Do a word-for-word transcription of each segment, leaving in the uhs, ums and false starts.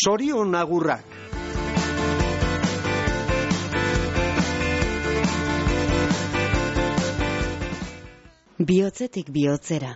Sorion agurrak. Bihotzetik bihotzera.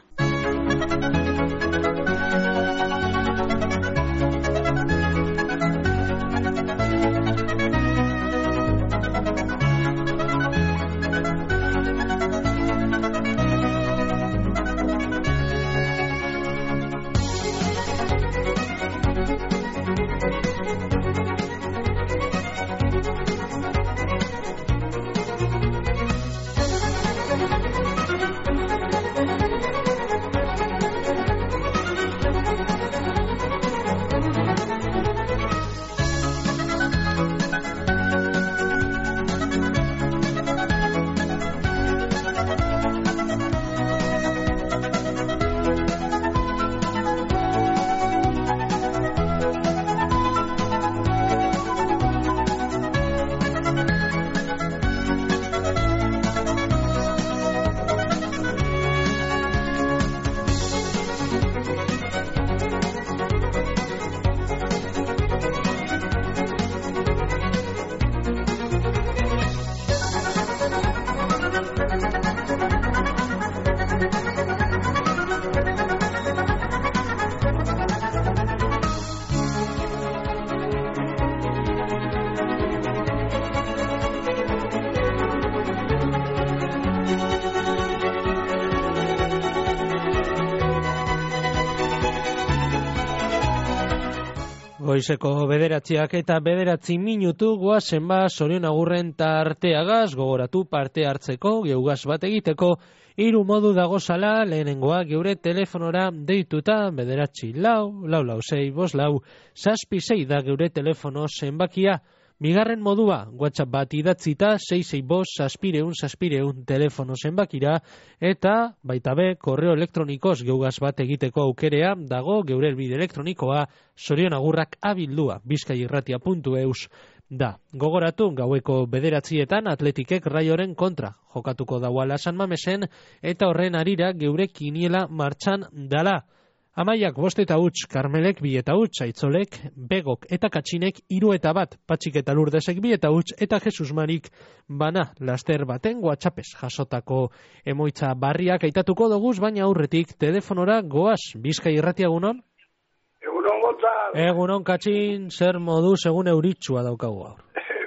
Goizeko bederatziak eta bederatzi minutu goazen ba Sorion agurren tarteagaz, gogoratu parte hartzeko, geugaz bat egiteko, hiru modu dagozala, lehenengoa geure telefonora deituta, bederatzi lau, lau lau sei, bos lau, zazpi sei da geure telefono zenbakia. Bigarren modua, WhatsApp bat idatzita, sei sei bos, zazpireun, zazpireun telefono zenbakira, eta baita be, korreo elektronikoz geugaz bat egiteko aukerea, dago geure helbide elektronikoa, sorionagurrak abildua, bizkairratia puntu eus da. Gogoratu, gaueko bederatzietan atletikek Raioren kontra jokatuko dauala San Mamesen, eta horren arira geure kiniela martxan dala. Amaiak bost eta huts, Karmelek bi eta huts, Aitzolek, Begok eta Katxinek hiru eta bat, Patxik eta Lurdesek bi eta huts, eta Jesus Marik bana laster baten WhatsAppez jasotako emoitza barriak aitatuko doguz, baina aurretik telefonora goaz, Bizkai irratia egunon? Egunon Gonzal. Egunon Katxin, zer moduz egun euritsua daukagu gaur.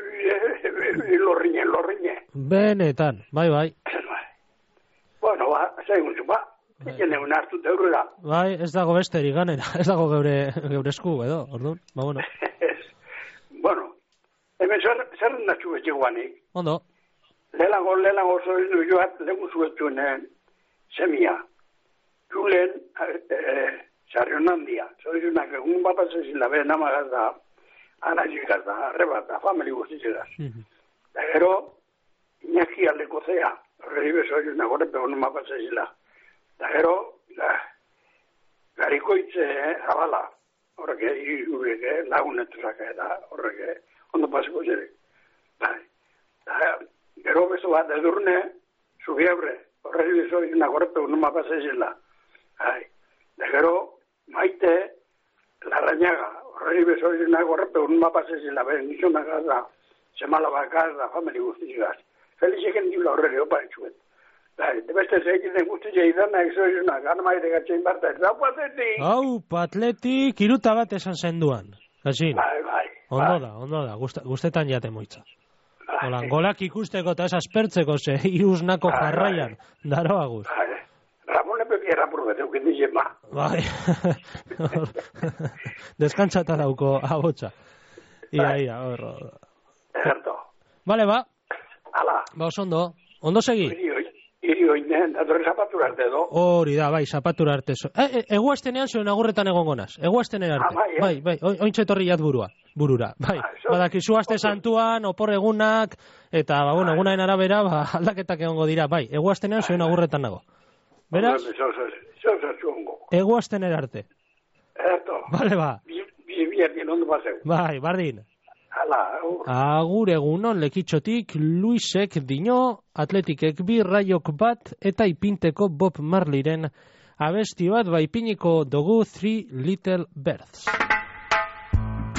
Lorriñe, lorriñe. Benetan, bai bai. Bueno, ba, segun zu, ba. Eken egun hartu teurrera. Bai, ez dago besterik ganera, ez dago geure, geure esku edo, orduan, ba bueno. Bueno, hemen zer, zer natxu betxeguanik. Ondo. Lehenango, lehenango zoizu joat, lehen zuetuen semia. Julen, Sarrion handia. Zoizunak egun bat azizila, behen amagaz da, anazikaz da, arrebat da, famili guztitzegaz. Da gero, Iñaki aldeko zea, horreri bezoizunak horrepe honun bat azizila. Da gero, garikoitze zabala, horrek irurek, lagunetuzak eta horrek ondo pasiko zerek. Da gero bezo bat edurne, zubiebre, horrek bezo izunak horrepe unuma pasezela. Da gero, maite, larrañaga, horrek bezo izunak horrepe unuma pasezela, behen nizunak da, semala bakaz da, famili guztizigaz. Felixeken dibla horrek opa etxuet. De beste zeikin den guztia idana exoizunak, anamaite gatzein barta, ez dago atletik. Hau, atletik, iruta bat esan zenduan. Gaxin. Bai, bai. Ondo da, ondo da, guztetan jate moitza. Holan, golak ikusteko eta esas pertzeko ze, iruznako jarraian, daro aguz. Ramon epeki errapurret, euken dizen ma. Bai. Deskantzata dauko abotsa. Ia, ia, horro. Erto. Bale, ba. Ala. Ba, oso ondo. Ondo segi? Iri oinen, datorren zapatura arte edo. Hori da, bai, zapatura arte. E, e, eguaztenean zuen agurretan egon gonaz. Eguaztenean arte. Ah, bai, eh? Bai, bai, ointxe torri jat burua. Burura, bai. Ah, so, badakizu aste santuan, opor egunak, eta, ba, bueno, egunaen arabera, ba, aldaketak egongo dira, bai. Eguaztenean zuen agurretan nago. Beraz? Eguaztenean arte. Erto. Bale, ba. Bi, bi, bi, ondo paseu. Bai, bardin. Hala, agur egunon lekitxotik Luisek dino, atletikek bi, Raiok bat, eta ipinteko Bob Marleyren abesti bat, ba ipiniko dugu Three Little Birds.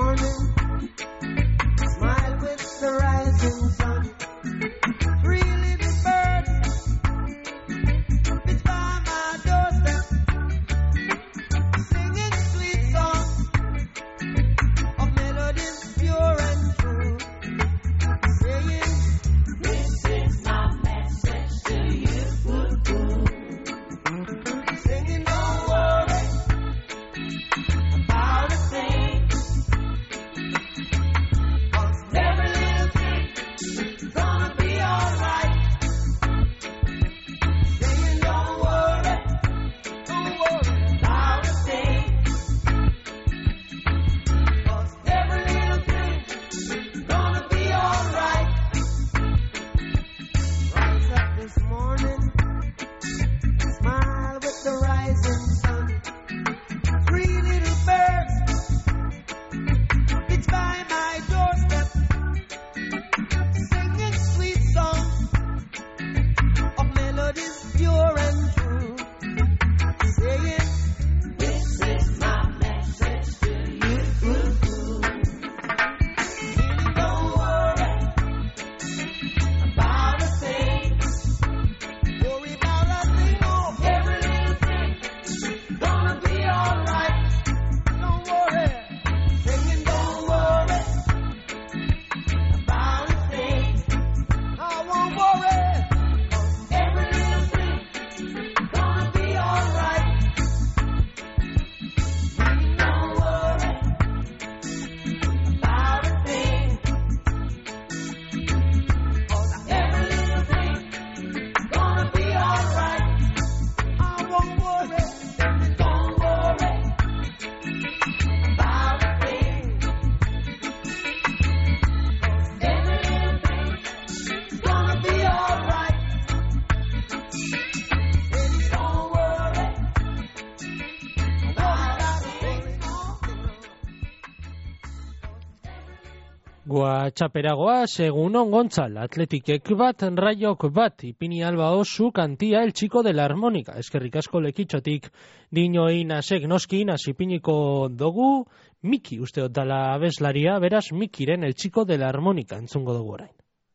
Guatxaperagoa, segunon Gontzal, atletikek bat, raiok bat, ipini alba osu kantia el chico de la armónica. Eskerrik asko lekitxotik, dinoi nasek noski nas ipiniko dugu, Miki usteot dala abeslaria, beraz Mikiren el chico de la armónica, entzungo dugu orain.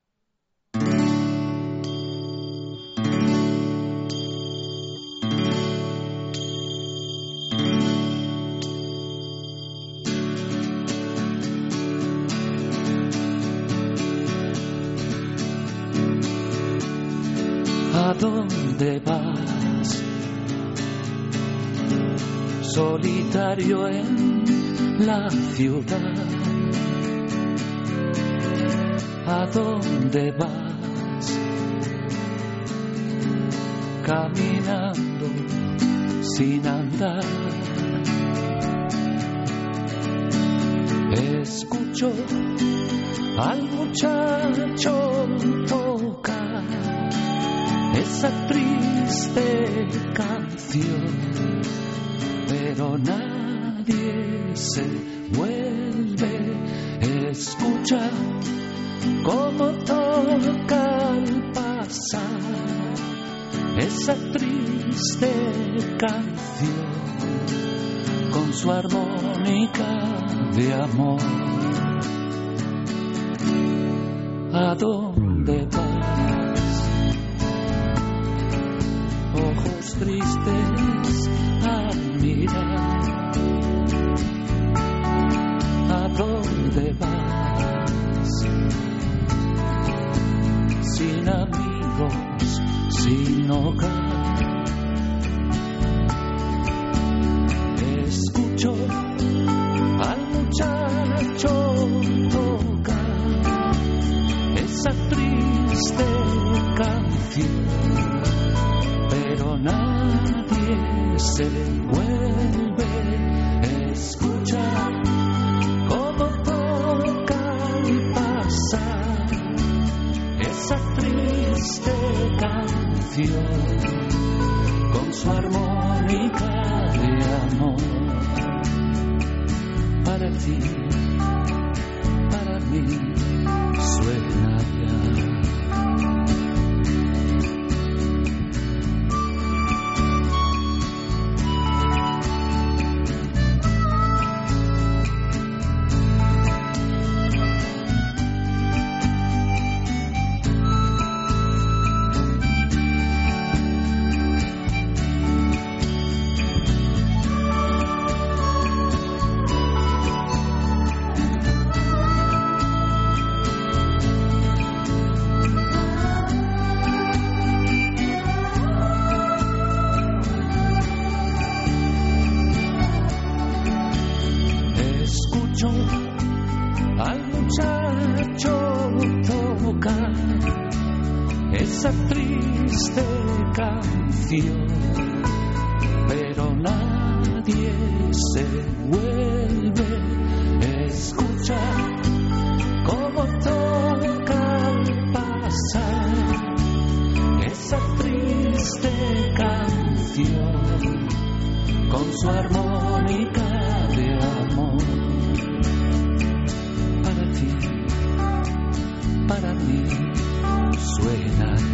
¿A dónde vas? Solitario en la ciudad. ¿A dónde vas? Caminando sin andar. Escucho al muchacho tocar esa triste canción, pero nadie se vuelve a escuchar cómo toca al pasar esa triste canción con su armónica de amor. ¿A dónde vas? Ojos tristes al mirar. ¿A dónde vas? Sin amigos, sin hogar. Escucho al muchacho tocar esa triste canción, pero nadie se vuelve a escuchar cómo toca al pasar esa triste canción con su armónica de amor. Para ti, para mí, suena ya. escucho al muchacho tocar esa triste canción, pero nadie se vuelve a escuchar cómo toca al pasar esa triste canción con su armónica de amor. Para ti, para mí, suena ya.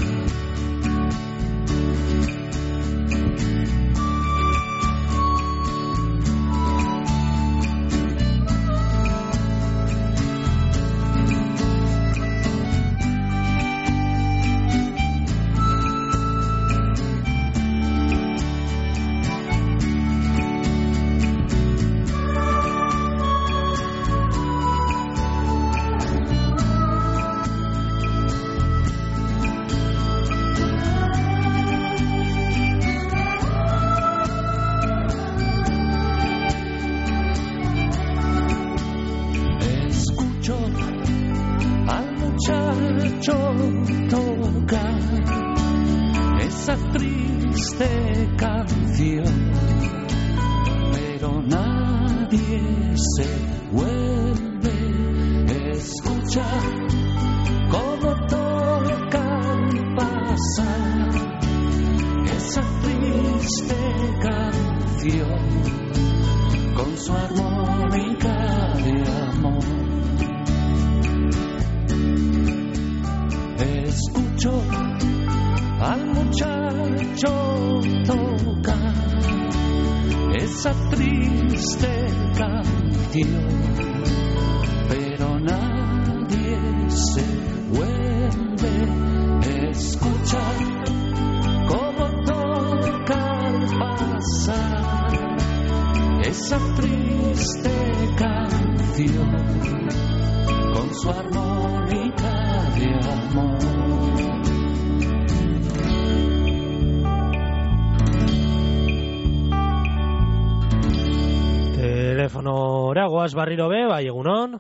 Barriro be, bai egunon,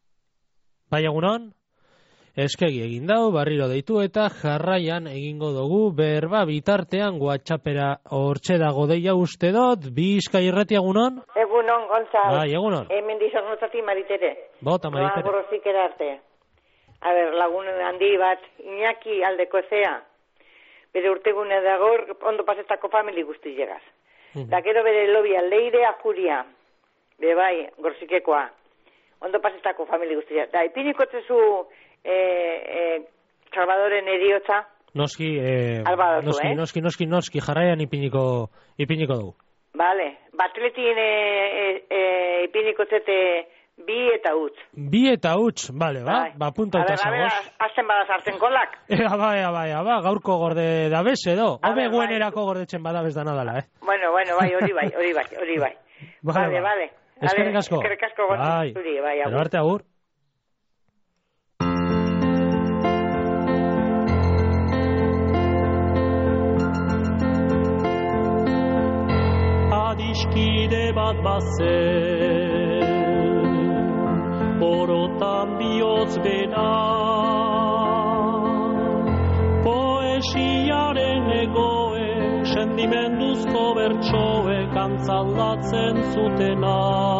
bai egunon, eskegi egin dau, barriro deitu eta jarraian egingo dugu berba bitartean WhatsAppera hortxe dago deia uste dut, Bizkai Irrati egunon? Egunon, Gonzal. Bai, egunon. Hemen dizornotati Maritere. Bota, Maritere. Gorrozik erarte. A ber, lagun handi bat, Iñaki aldeko ezea, bere urtegune dagor, ondo pasetako famili guzti llegaz. Uh -huh. Da gero bere lobi aldeire ajuria. Be bai, gorzikekoa. Ondo pasetako famili guztia. Da, ipiniko tzezu e, e, Salvadoren eriotza? Noski, e, Albadozu, noski, eh? noski, noski, noski, jarraian ipiniko, ipiniko dugu. Bale, batletien e, e, e, ipiniko zete bi eta utz. Bi eta utz, bale, ba, bai. Ba, punta eta zagoz. A ber, azten bada sartzen kolak. Ea, ba, ea, ba, ea, ba, gaurko gorde dabez edo. Home guenerako gordetzen badabez da nadala, eh? Bueno, bueno, bai, hori bai, hori bai, hori bai. Vale, vale, ba. vale. Eskerrik asko. Eskerrik asko bai. Zuri, bai, agur. Arte agur. Adiskide bat bazen, orotan bihotz bena, poesiaren egoe, sendimenduzko bertsoek antzaldatzen zutena.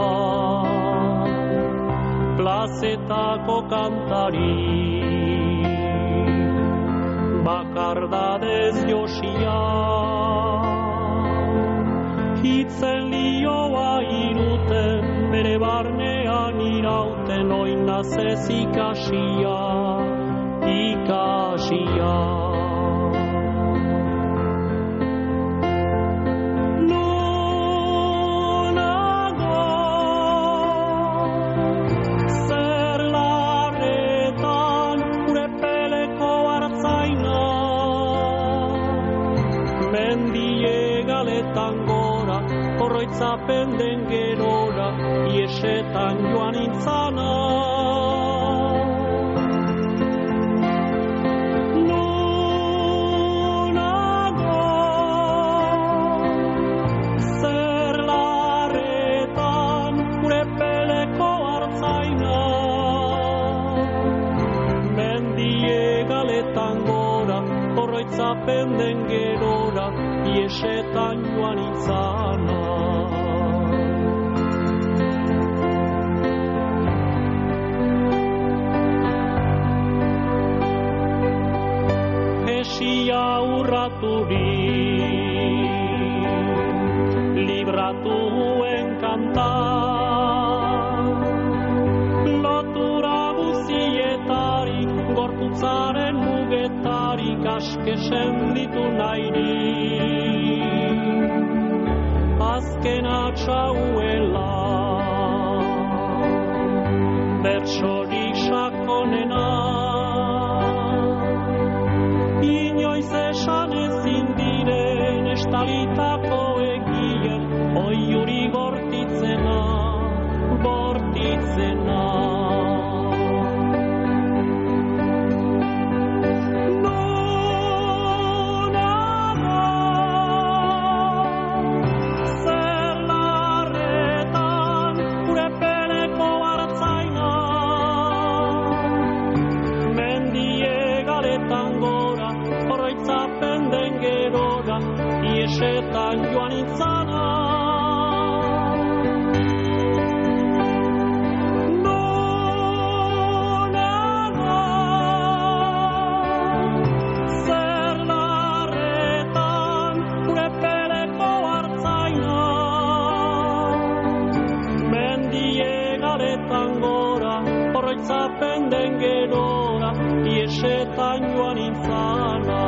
Plazetako kantari, bakardadez josia, hitzen lioa iruten, bere barnean irauten, oinaz ez ikasia, ikasia. Oroitzapen den gerora, iesetan joan intzana. Nonago, zer larretan, gure peleko oroitzapen den gerora, iesetan joan itzana. Esia urraturik, libratuen kanta, lotura guzietarik, gorputzaren mugetarik askesen ditu nahirik. Azken atxauela, bertsorik sakonena, inoiz esan ezin diren estalitako egien, oiuri bortitzena, bortitzena. Iesetan joan itzana. Nonaga, zer larretan gure peleko hartzaina. Mendiegaretan gora, oroitzapen den gerora, iesetan joan itzana.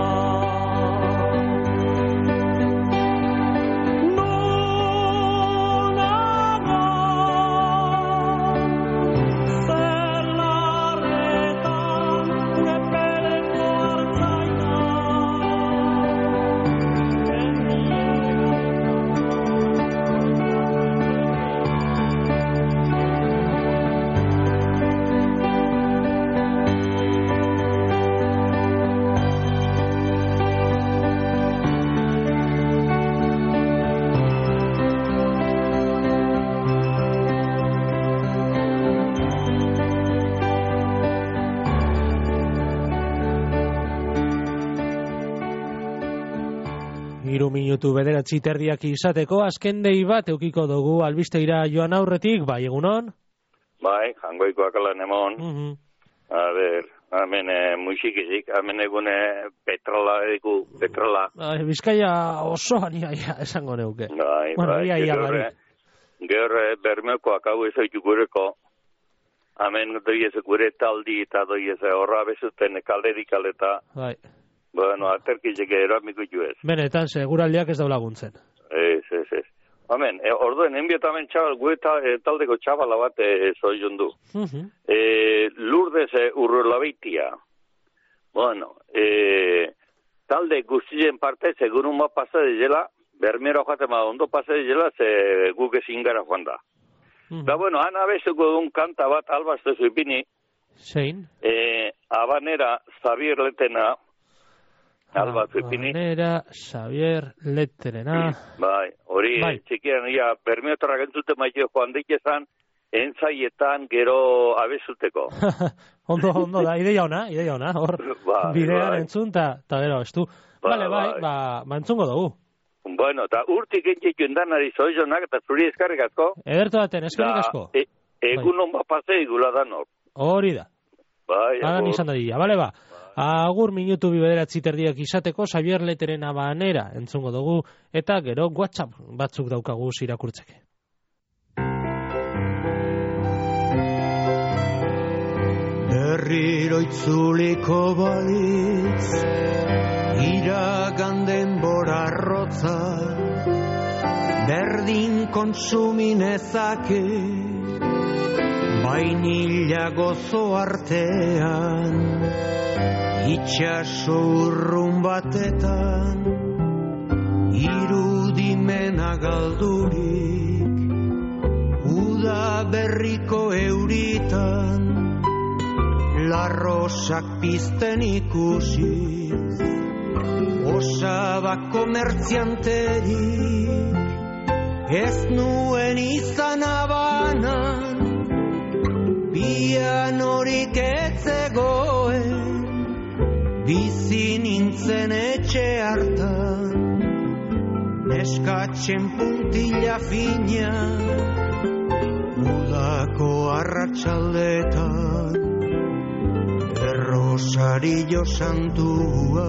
Hiru minutu bederatzi terdiak izateko, azken dei bat eukiko dugu albistegira joan aurretik, bai egunon? Bai, jangoikoak alan emon. Uh -huh. A ber, hemen e, musikizik, hemen egune petrola edu, petrola. Ai, Bizkaia osoan iaia esango neuke. Bai, bueno, bai, ia, ia, gehor, gehor bermekoak hau ezaitu gureko, hemen doiez gure taldi eta doiez horra bezuten kalderik aleta. Bai. Bueno, aterkizek eramiko juez. Benetan, seguraldiak ez daula guntzen. Ez, ez, ez. Hemen, e, orduen, enbietamen txabal, gure ta, e, taldeko txabala bat e, zoion du. Uh -huh. e, Lourdes e, urrolabeitia. Bueno, e, talde guztien parte, segurun bat pasa dela, bermero jatema ondo pasa dela, ze guk ezin gara joan da. Uh -huh. Da, bueno, han abezuko duen kanta bat, albazte zuipini. Zein? E, Habanera, Xavier Letena, Alba Zuipini. Habanera, Xavier Letterena. Bai, hori, bai. Txikian, ia, bermiotarra gentzute maite joan daikezan, entzaietan gero abezuteko. ondo, ondo da, ideia ona, ideia ona, hor, bai, bidean bai. entzun, ta, ta gero, ez du. Ba, Bale, bai, bai. ba, mantzungo dugu. Bueno, eta urtik entzik jundanari zoizonak, eta zuri eskarrik asko. Ederto daten, eskerrik asko. E, egun bai. Onba pase igula danok. Hori da. Bai, Hagan izan da dira, bale ba. Agur minutu bibederatzi terdiak izateko, Xavier Leteren Habanera entzungo dugu, eta gero WhatsApp batzuk daukagu irakurtzeke. Berriro itzuliko balitz, iragan denbora arrotza, berdin kontsuminezake, bainila gozo artean, itxaso urrun batetan, irudimena galdurik, uda berriko euritan, larrosak pizten ikusiz, osabako mertzianterik, ez nuen izan Habanan, bian horik etzegoen, bizi nintzen etxe hartan, neskatzen puntila fina, udako arratsaldetan, errosario santua,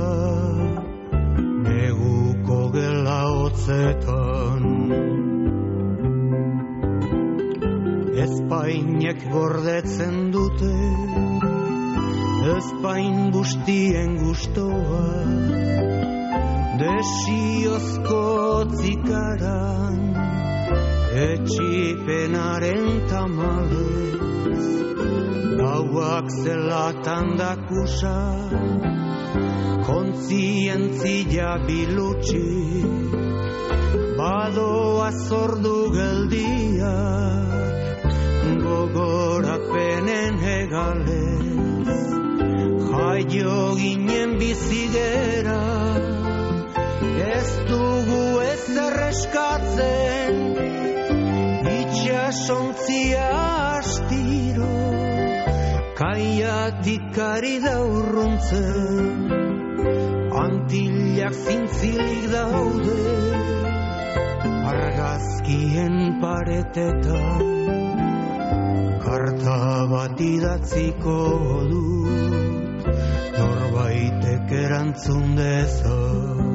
neguko gela hotzetan. Ezpainek gordetzen dute, ezpain bustien gustoa, desiozko zikaran, etxipenaren tamalez, gauak zelatan dakusa, kontzientzia bilutsi, badoa zordu geldiak, gogorapenen hegalez, jaio ginen bizigera, ez dugu ezer eskatzen, itxasontzia astiro, kaiatik ari da urruntzen, antillak zintzilik daude, argazkien paretetan, karta bat idatziko dut, norbaitek erantzun dezan.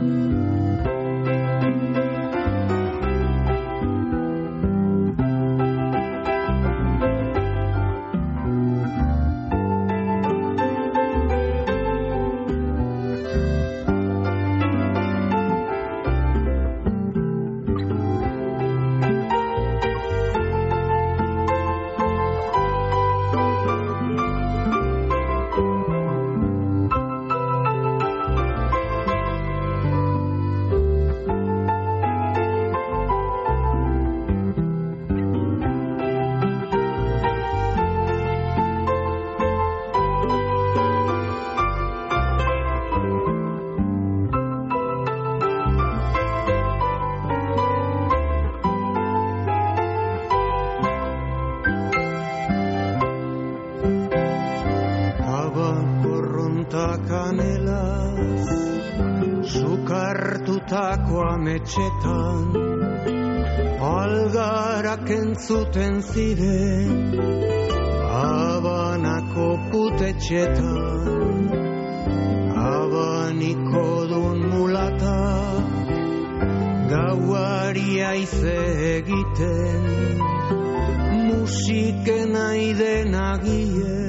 Etxetan, algarak entzuten ziren, Habanako putetxetan, abaniko dun mulata, gauari aize egiten, musiken aiden agie,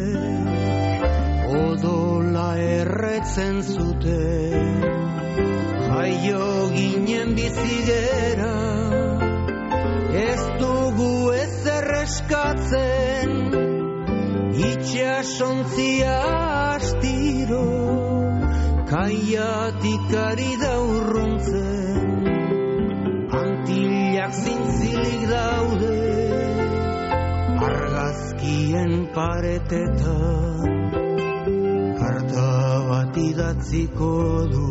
odola erretzen zuten, jaio ginen bizigera, ez dugu ezer eskatzen, itxasontzia astiro, kaiatik ari da urruntzen, antillak zintzilik daude, argazkien paretetan, karta bat idatziko du,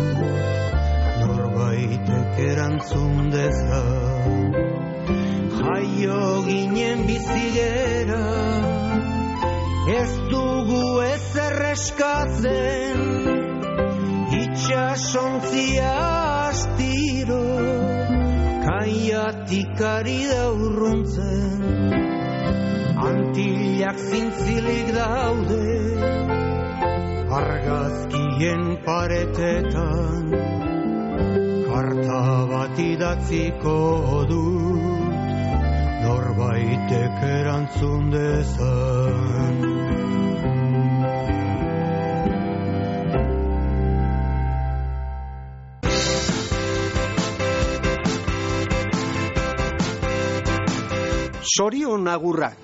norbaitek erantzun dezan, jaio ginen bizigera, ez dugu ezer eskatzen, itxasontzia astiro, kaiatik ari da urruntzen, antillak zintzilik daude, argazkien paretetan, karta bat idatziko dut, norbaitek erantzun dezan. Sorion agurrak.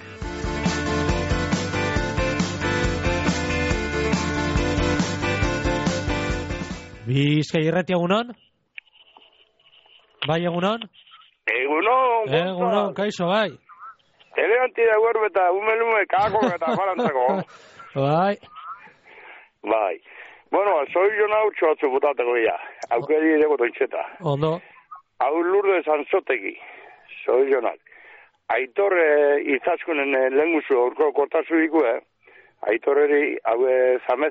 Bizkai irrati egunon? Bai egunon? Egunon, Egunon, kaixo, bai. Eleganti da guerbeta, umelume, kako eta barantzako. Bai. Bai. Bueno, soy yo nau txotzu butateko ya. Aukeri edeko toitxeta. Ondo. Hau Lurde Sanzotegi. Soy yo nak. Aitor eh, izaskunen eh, lenguzu orko kortazu diku, eh? Aitoreri hau zameza.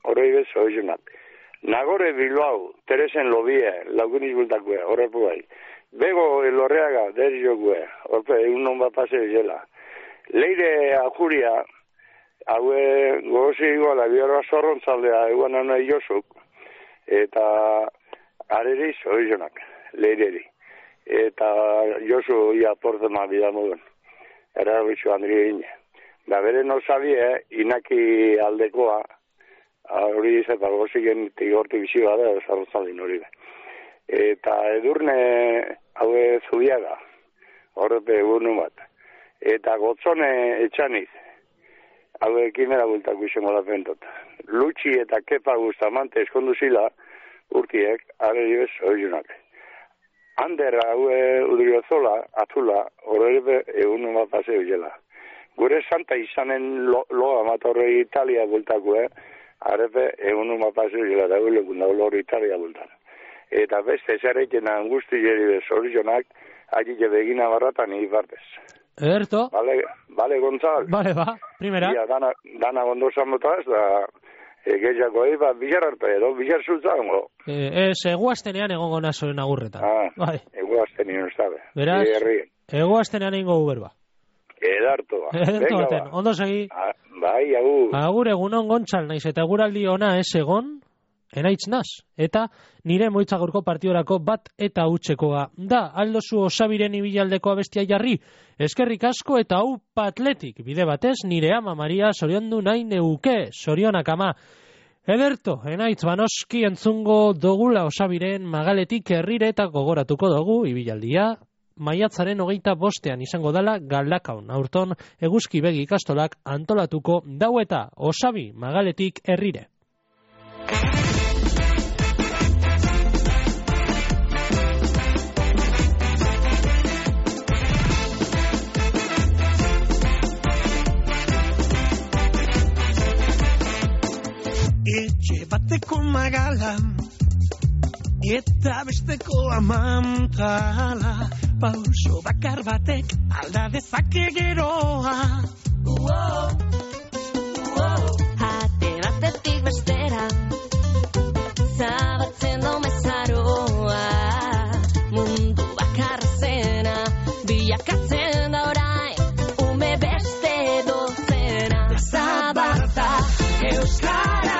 horrei bez, oizunak. Nagore Bilbao, Teresen Lobie, laguniz bultakue, horrepu bai. Bego Elorreaga, derriokue, horpe, egun non bat pase zela. Leire Ajuria, haue gogozi iguala, biorra zorrontzaldea, eguan anai josuk, eta areriz, oizunak, leireri. Eta Josu ia portema bidamudun. Era bitxu Andri egine. Da bere no sabie, Inaki aldekoa, hori izan, goziken tigorti bizi bada, zarrotzaldin hori da. Eta edurne, haue Zubiaga, horrepe egurnu bat. Eta Gotzone etxaniz, haue ekimera bultako izango da pentot. Lutxi eta Kepa Bustamante eskondu zila, urtiek, areri bez, oizunak. Ander, haue Udriozola, Azula, horrepe egun bat paseo jela. Gure santa izanen lo, loa matorre Italia bultakue, arepe egun bat paseo jela, da gulekun da lor Italia bultan. Eta beste zareken angusti jeri bez orizionak, agite begina barratan ipartez. Ederto. Vale, vale, Gonzal. Vale, ba, primera. Ia, dana, dana gondozan botaz, da... Egeziako eba, bizar arte, edo, bizar zultzango. Eh, ez, eguaztenean egongo nazoen agurretan. Ah, bai. Eguaztenean ustabe. Beraz, eguaztenean ingo uberba. Edartu ba. Edartu baten, ondo segi. Ah, bai, agur. Agur egunon Gontzal, naiz eta guraldi ona ez egon, enaitz naz. Eta nire moitzagurko partiorako bat eta utxekoa. Da, aldozu osabiren ibilaldeko abestia jarri, eskerrik asko eta upa atletik. Bide batez, nire ama Maria zoriondu nahi neuke, zorionak ama. Ederto, enaitz banoski entzungo dogula osabiren magaletik herrire eta gogoratuko dugu ibilaldia. Maiatzaren hogeita bostean izango dala Galdakaon. Aurton, eguzki begi ikastolak antolatuko dau eta osabi magaletik herrire. Etxe bateko magala eta besteko amantala, pauso bakar batek alda dezake geroa. Uo, uo, ate batetik bestera zabatzen do mezaroa, mundu bakar zena bilakatzen da orain ume beste dozena. Zabarta euskara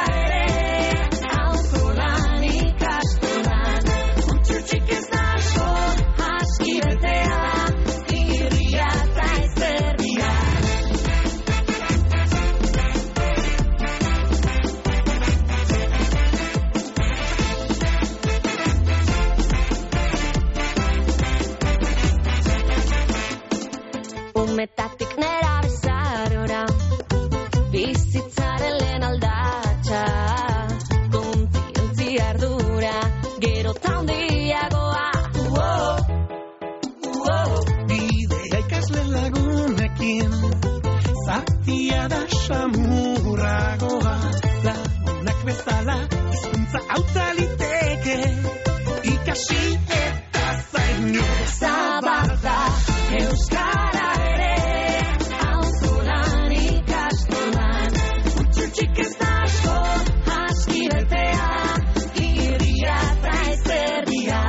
umetatik nera bezarora, bizitzaren lehen aldatxa, kontientzi ardura, gero taundiagoa. Uo, uo, bidea ikasle lagunekin, zatia da samurragoa, lagunak bezala, hizkuntza hauta liteke, ikasi eta zainu. Zabarta, euskara ere, auzolan ikastolan, utxutxik ez da asko, aski betea, iria eta ezerdia.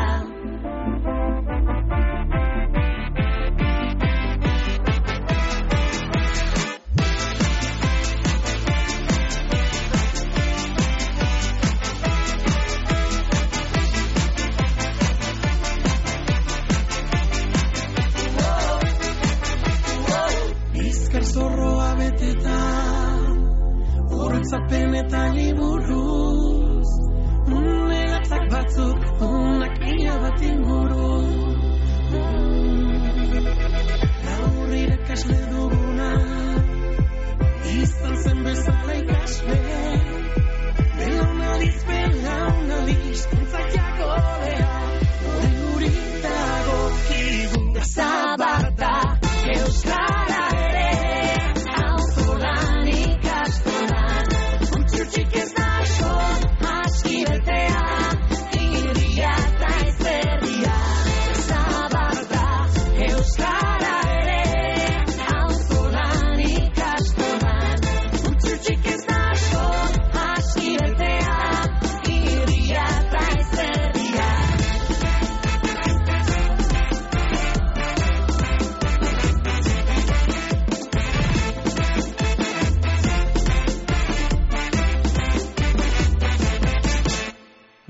Zorroa beteta, horretzapen eta liburuz, unelatzak batzuk, unak ia bat inguru. Gaur irakasle duguna, izan zen bezala ikasle, belaunaldiz, belaunaldiz, kontzak jakolea, hori guri dagokigu. Zabarta, euskara Euskara ere, auzolan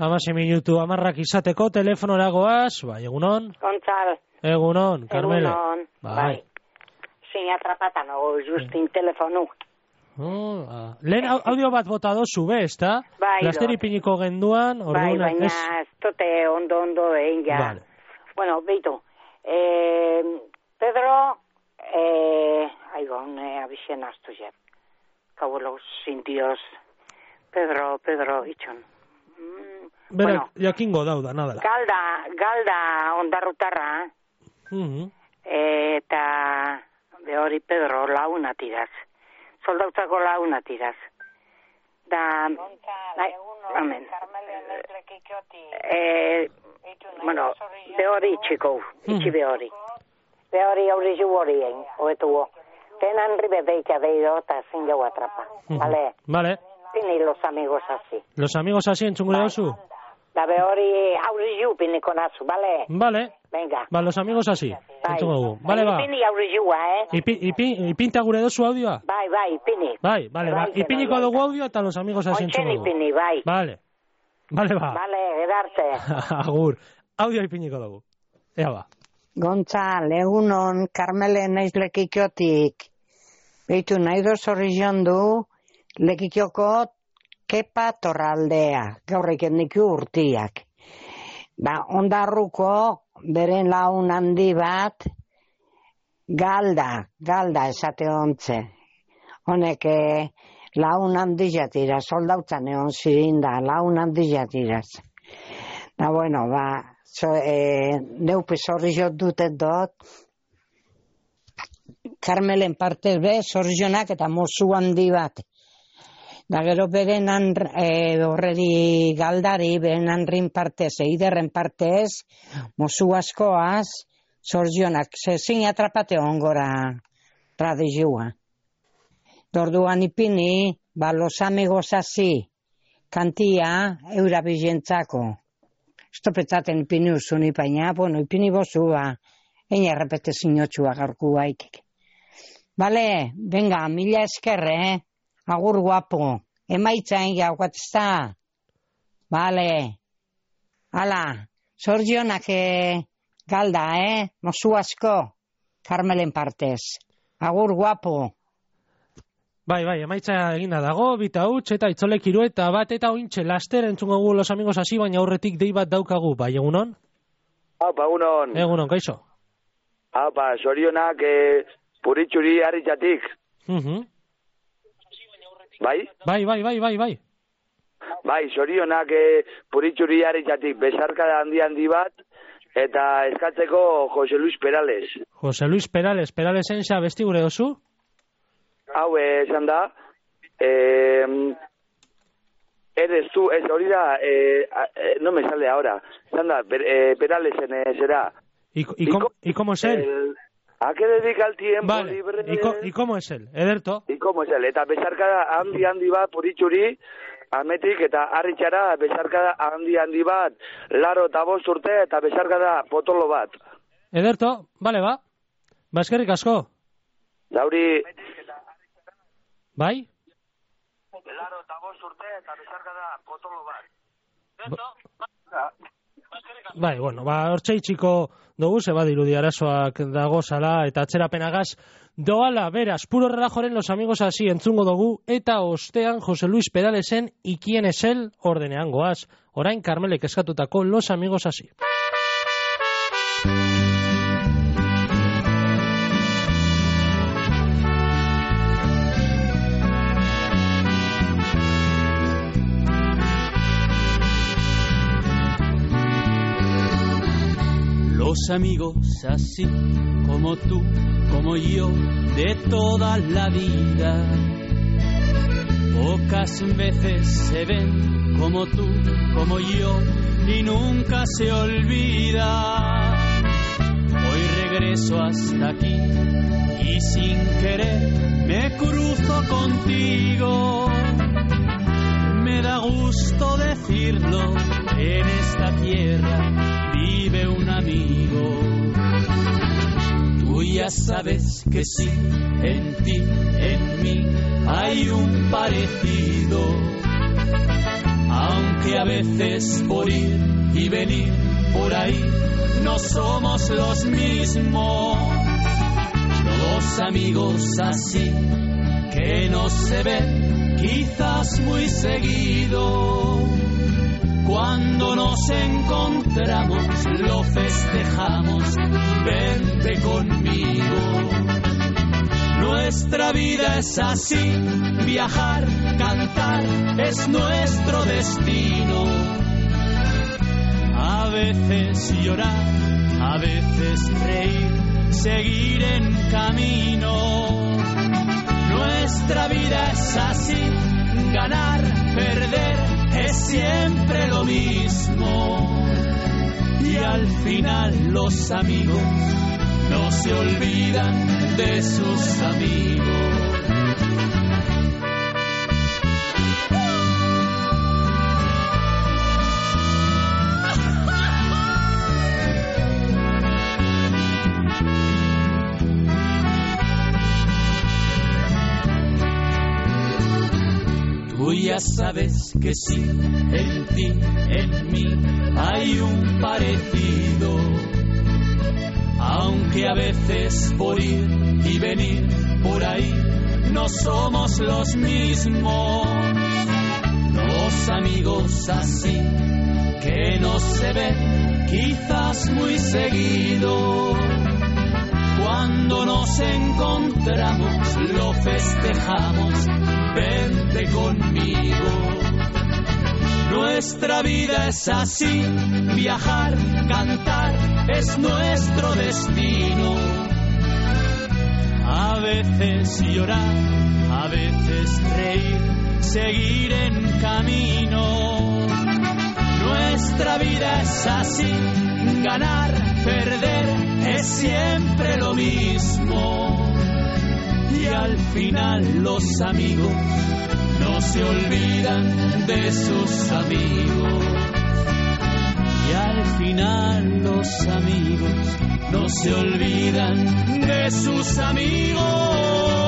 Amasi minutu amarrak izateko telefonora goaz, bai, egunon? Gontzal. Egunon, Carmele. Egunon, bai. bai. Sin atrapata, no, justin eh. telefonu. Oh, ah. Lehen audio bat bota dozu, be, ezta? Bai, Lasteri piniko genduan, bai, baina ez... ez tote ondo ondo egin ja. Vale. Bueno, beitu, eh, Pedro, eh, aigon, eh, abixen astu jet. Cabo los indios. Pedro, Pedro, itxon. Mm, Berak, bueno, jakingo dauda, nadala. Galda, galda ondarrutarra, Mm-hmm. eta behori Pedro launa tiraz. Soldautzako launa tiraz. Da, nahi, amen. Eh, bueno, behori itxiko, itxi behori. Behori aurri ju hori egin, hoetuo. Tenan ribe deika deido, eta zin jau atrapa. Vale? Vale. Pini los amigos así. Los amigos así entzungure dozu? Da behori aurri ju piniko nazu, vale? Vale. Venga. Ba, los amigos así. Entzungu. Vale, ba. Ipini aurri jua, eh? Ipi, ipi, ipinta gure dozu audioa? Bai, bai, ipini. Bai, vale, ba. Ipiniko dugu audio eta los amigos así entzungu. Ontsen ipini, bai. Vale. Vale, ba. Vale, edarte. Agur. Audio ipiniko dugu. Ea ba. Gontzal, egunon, Carmele naiz lekikiotik. Beitu, nahi dozorri jondu, lekikioko kepa torraldea. Gaur ikendiku urtiak. Ba, ondarruko, beren laun handi bat, galda, galda esate ontze. Honek laun handi jatira, soldautzan egon zirinda, laun handi jatiraz. Da, bueno, ba, so, e, neupe zorri jot dutet dut, Carmelen partez be, zorri jonak eta mozu handi bat. Da gero beren e, horreri galdari, beren anrin partez, eiderren partez, mozu askoaz, zorzionak, zezin atrapate ongora tradizioa. Dorduan ipini, ba, los amigos así, kantia, eura bizentzako. Estopetzaten ipini uzun ipaina, bueno, ipini bozu, ba, egin errepete zinotxua garku haikik. Bale, venga, mila eskerre, eh? Agur guapo, emaitzen gaukatzta. Bale, ala, zorzionak eh, galda, eh? Mozu asko, Carmelen partez. Agur guapo. Bai, bai, emaitza egina dago, bita huts eta itzolek iru eta bat eta ointxe laster entzungo gu los amigos hasi, baina aurretik dei bat daukagu, bai, egunon? Haupa, egunon. Egunon, kaixo. Haupa, zorionak eh, puritxuri harritxatik. Uh-huh. Bai? Bai, bai, bai, bai, bai. Bai, zorionak eh, puritxuri harritxatik, besarkada handi handi bat, eta eskatzeko Jose Luis Perales. Jose Luis Perales, Peralesen xa besti gure osu? Hau, esan da, eh, eres tú, ez hori da, eh, eh, no me sale ahora, esan da, per, eh, Peralesen eh, será. ¿Y, y, cómo, ¿Y cómo es él? El, ¿A qué dedica el tiempo vale. libre? ¿Y, co, ¿Y cómo es él? Ederto? ¿Y cómo es él? Eta besarkada handi handi bat puritxuri, ametik eta harritxara besarkada handi handi bat, laro eta bost urte eta besarkada potolo bat. Ederto, bale ba. Ba eskerrik asko. Dauri... Bai? Laro eta bost urte eta besarkada potolo bat. Bai, bueno, ba, hortxe itxiko dugu, zeba dirudi arazoak dago zala eta atzerapenagaz doala, beraz, puro relajoren los amigos así entzungo dugu, eta ostean Jose Luis Peralesen ikien esel ordenean goaz, orain Carmelek eskatutako los amigos así. Los amigos así como tú, como yo, de toda la vida, pocas veces se ven como tú, como yo, y nunca se olvida. Hoy regreso hasta aquí y sin querer me cruzo contigo. Me da gusto decirlo, en esta tierra vive un amigo. Tú ya sabes que sí, en ti, en mí hay un parecido. aunque a veces por ir y venir por ahí no somos los mismos. Dos amigos así que no se ven quizás muy seguido. Cuando nos encontramos lo festejamos, vente conmigo. Nuestra vida es así, viajar, cantar, es nuestro destino. A veces llorar, a veces reír, seguir en camino. Nuestra vida es así, ganar, perder, es siempre lo mismo. Y al final los amigos no se olvidan de sus amigos. Tú ya sabes que sí, en ti, en mí, hay un parecido. Aunque a veces por ir y venir por ahí no somos los mismos. Dos amigos así que no se ven quizás muy seguido. Cuando nos encontramos lo festejamos, vente conmigo. Nuestra vida es así, viajar, cantar, es nuestro destino. A veces llorar, a veces reír, seguir en camino. Nuestra vida es así, ganar, perder, es siempre lo mismo. Y al final los amigos no se olvidan de sus amigos. Y al final los amigos no se olvidan de sus amigos.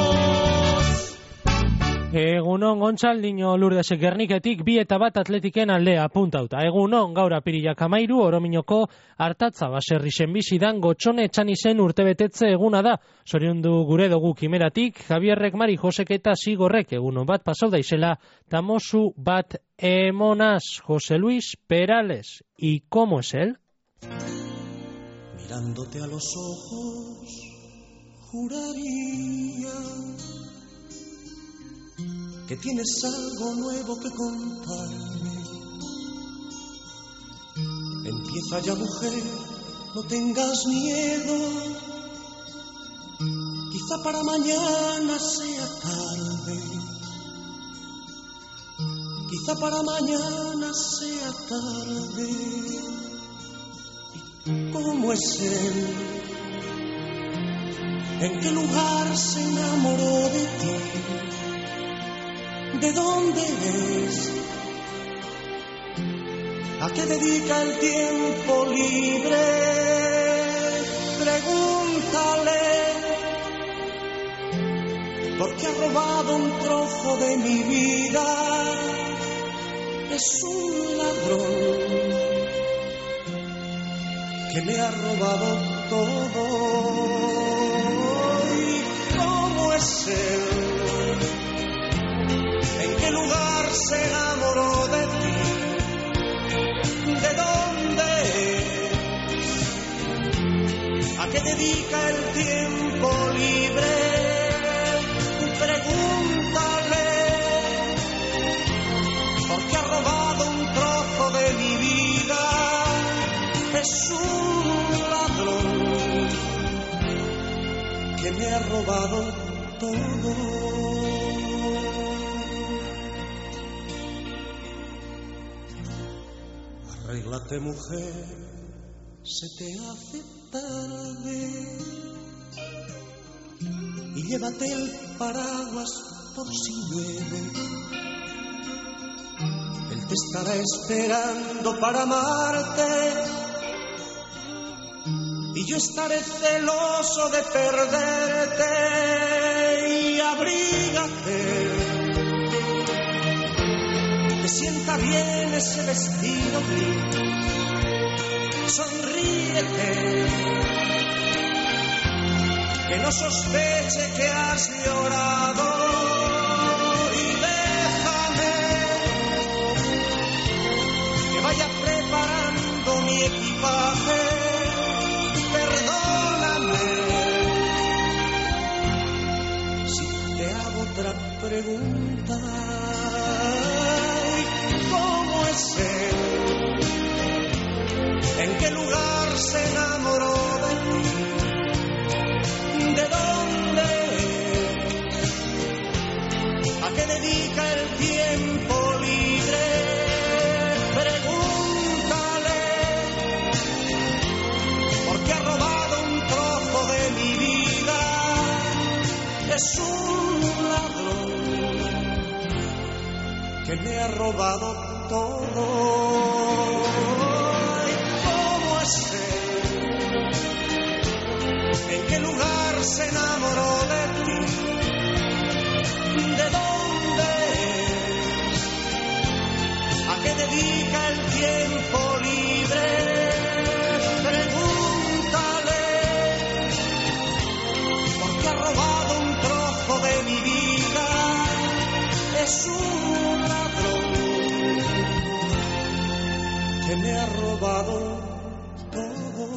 Egunon Gontzaldino Lurdesek Gerniketik bi eta bat atletiken aldea puntauta. Egunon gaur apirilak hamairu Orominoko Artatza baserri zenbizidan Gotxone Etxanizen urtebetetze eguna da. Zoriondu gure dugu kimeratik, Javierrek, Mari Josek eta Sigorrek egunon bat pasau daizela, tamosu bat emonaz. José Luis Perales. ¿Y cómo es él? Mirándote a los ojos, juraría que tienes algo nuevo que contarme. Empieza ya, mujer, no tengas miedo. Quizá para mañana sea tarde. Quizá para mañana sea tarde. ¿Y cómo es él? ¿En qué lugar se enamoró de ti? ¿De dónde es? ¿A qué dedica el tiempo libre? Pregúntale, porque ha robado un trozo de mi vida. Es un ladrón que me ha robado todo. ¿Y cómo es él? ¿En qué lugar se enamoró de ti? ¿De dónde es? ¿A qué dedica el tiempo libre? Pregúntale, porque ha robado un trozo de mi vida. Es un ladrón que me ha robado todo. Arréglate, mujer, se te hace tarde, y llévate el paraguas por si llueve. Él te estará esperando para amarte, y yo estaré celoso de perderte. Y abrígate, que sienta Deja bien ese vestido gris, sonríete, que no sospeche que has llorado y déjame que vaya preparando mi equipaje. Perdóname si te hago otra pregunta. ¿Cómo es él? ¿En qué lugar se enamoró de ti? ¿De dónde es? ¿A qué dedica el tiempo libre? Pregúntale, porque ha robado un trozo de mi vida. Es un ladrón que me ha robado todo. ¿Cómo es él? ¿En qué lugar se enamoró de ti? ¿De dónde es? ¿A qué dedica el tiempo libre? Pregúntale, porque ha robado un trozo de mi vida. Es un ladrón que me ha robado todo.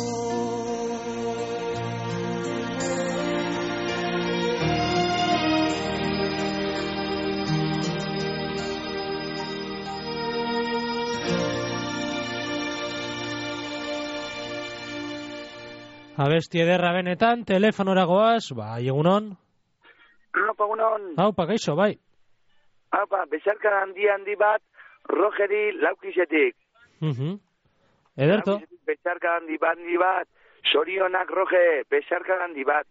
Abesti ederra benetan, telefonora goaz, bai, egunon? Haupa, egunon. Haupa, gaixo, bai. Haupa, bezarka handi handi bat, Rogeri laukizetik. Uh-huh. Ederto? Laukizetik bezarka handi bat, handi bat, sorionak Roge, bezarka handi bat.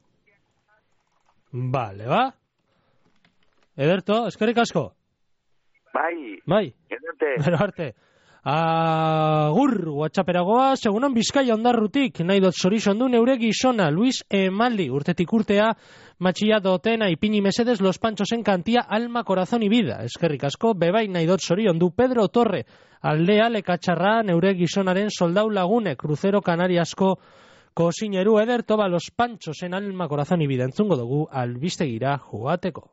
Vale, ba? Ederto, eskerrik asko? Bai. Bai. Ederte. Pero arte. Agur, WhatsApperagoa, segunon Bizkaia ondarrutik, nahi dot zorixon du neure gizona, Luis Emaldi, urtetik urtea, matxilla dotena, ipini mesedes, los panchosen kantia, alma, corazón y vida. Eskerrik asko, bebai nahi dot zorion du Pedro Torre, aldea lekatxarra, neure gizonaren soldau lagune, crucero Canariasko, kosineru ederto, ba, los panchosen alma, corazón y vida. Entzungo dugu, albistegira joateko.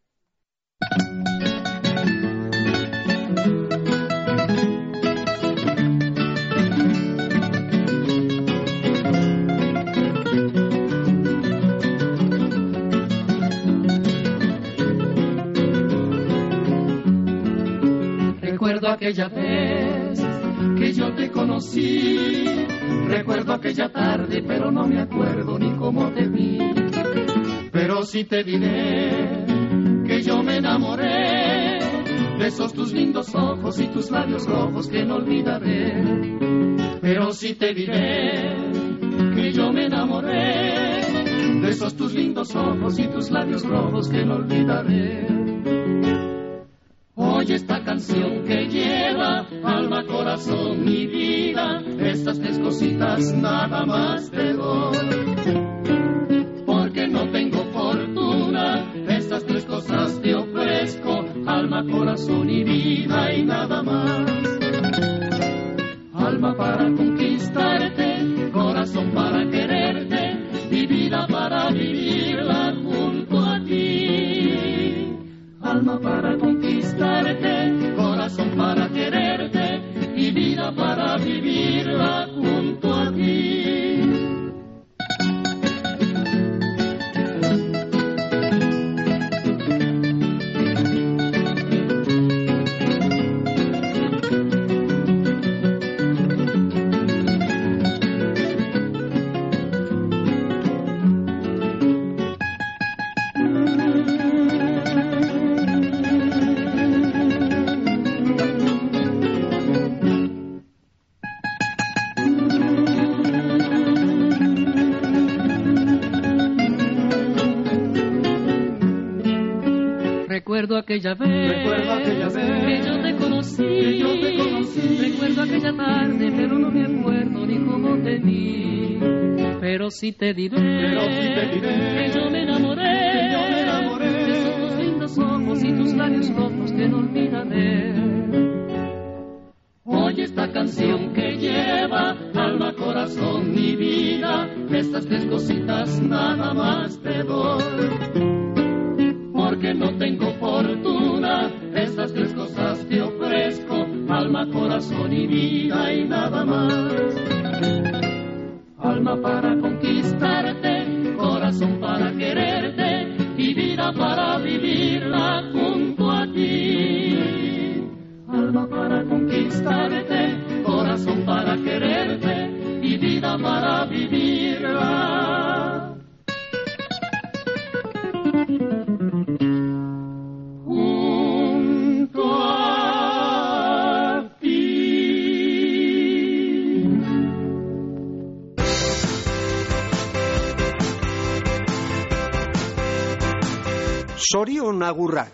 Recuerdo aquella vez que yo te conocí, recuerdo aquella tarde, pero no me acuerdo ni cómo te vi. Pero sí te diré que yo me enamoré de esos tus lindos ojos y tus labios rojos que no olvidaré. Pero sí te diré que yo me enamoré de esos tus lindos ojos y tus labios rojos que no olvidaré. Oye esta canción que lleva alma, corazón y vida, estas tres cositas nada más te doy. Porque no tengo fortuna, estas tres cosas te ofrezco, alma, corazón y vida y nada más. Alma para conquistarte, corazón para quererte, y vida para vivirla junto a ti. Alma para conquistarte, corazón para quererte y vida para vivirla junto a ti. Recuerdo aquella vez, Recuerdo aquella vez que yo te conocí, que yo te conocí. Recuerdo aquella tarde, pero no me acuerdo ni cómo te vi. Pero sí te diré, Pero sí te diré que yo me enamoré, que yo me enamoré de esos tus lindos ojos y tus labios rojos que no olvidaré. canción que lleva alma, corazón y vida. Estas tres cositas nada más te doy. Porque no tengo fortuna, estas tres cosas te ofrezco, alma, corazón y vida y nada más. Alma para conquistarte, corazón para quererte y vida para vivirla junto a ti. Alma para conquistarte, corazón para quererte y vida para vivirla junto a ti. Zorion agurrak.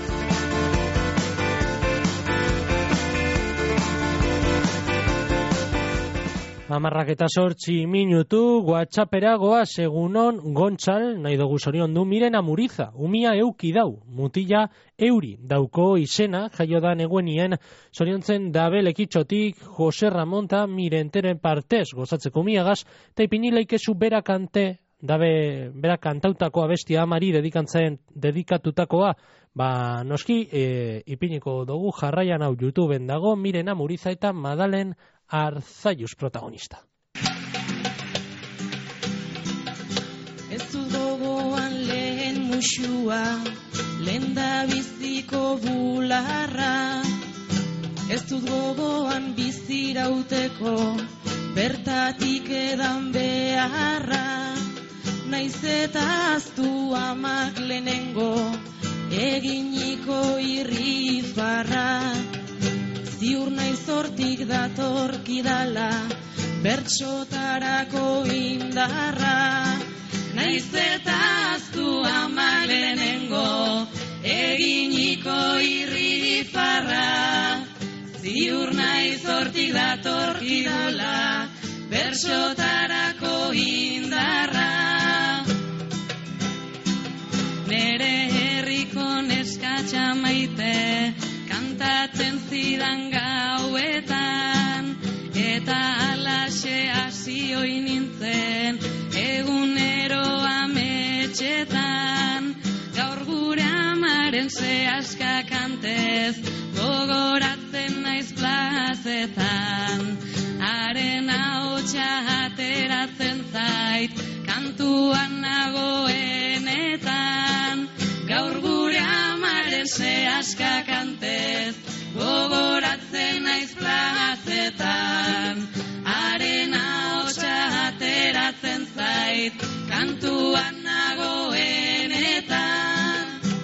Amarrak eta sortzi minutu, WhatsAppera goaz egunon Gontzal, nahi dugu zorion du, Mirena Muriza, umia euki dau, mutila euri, dauko izena, jaio da neguenien, zoriontzen dabe lekitxotik, Jose Ramonta, mirenteren partez, gozatzeko umiagaz, eta ipinileikezu bera kante, dabe bera kantautako abestia amari dedikantzen dedikatutakoa, ba noski e, ipiniko dugu jarraian hau YouTubeen dago, Mirena Muriza eta Madalen Arzaius protagonista. Ez du gogoan lehen musua, lehen da biziko bularra. Ez dut gogoan bizirauteko, bertatik edan beharra. Naiz eta aztu amak lehenengo, eginiko irrifarra. Ziur naiz hortik datorkidala, bertsotarako indarra. Naiz eta aztu amak lehenengo, eginiko irrifarra. Ziur naiz hortik datorkidala, bertsotarako indarra. Nere herriko neskatxa maite, kantatzen zidan gauetan, eta alaxe hasi oin nintzen, egunero ametxetan. Gaur gure amaren sehaska kantez, gogoratzen naiz plazetan. Haren ahotsa ateratzen zait, kantuan nagoenetan. Gaur gure amaren sehaska kantez, gogoratzen naiz plazetan. Haren ahotsa ateratzen zait, kantuan nagoenetan.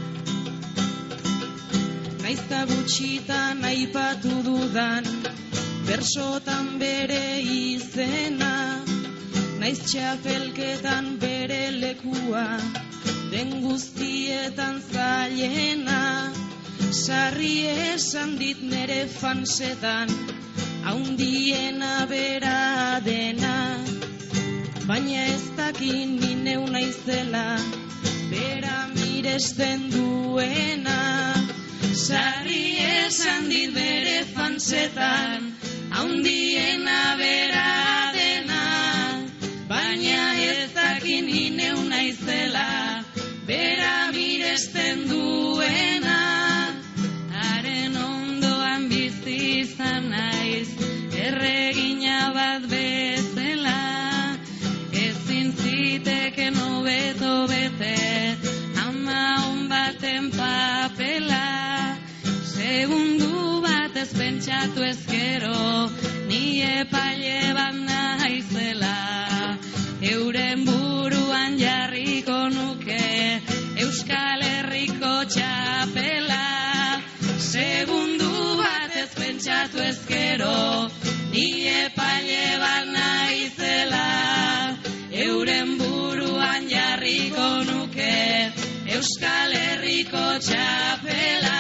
Naizta gutxitan aipatu dudan, bersotan bere izena. Naiz txapelketan bere lekua, den guztietan zailena. Sarri esan dit nere fansetan, haundiena bera dena. Baina ez dakin ni neu naizela, bera miresten duena. Sarri esan dit bere fansetan, haundiena bera dena. Baina ez dakin ni neu naizela, bera miresten duena. Haren ondoan bizi izan naiz, erregina bat bezala. Ezin ziteken hobeto bete, ama on baten papela. Segundu batez pentsatu ezkero, ni epaile bat naizela. Euren buruan jarriko nuke, Euskal Herriko txapela. Segundu batez pentsatu ezkero, ni epaile bat naizela. Euren buruan jarriko nuke, Euskal Herriko txapela.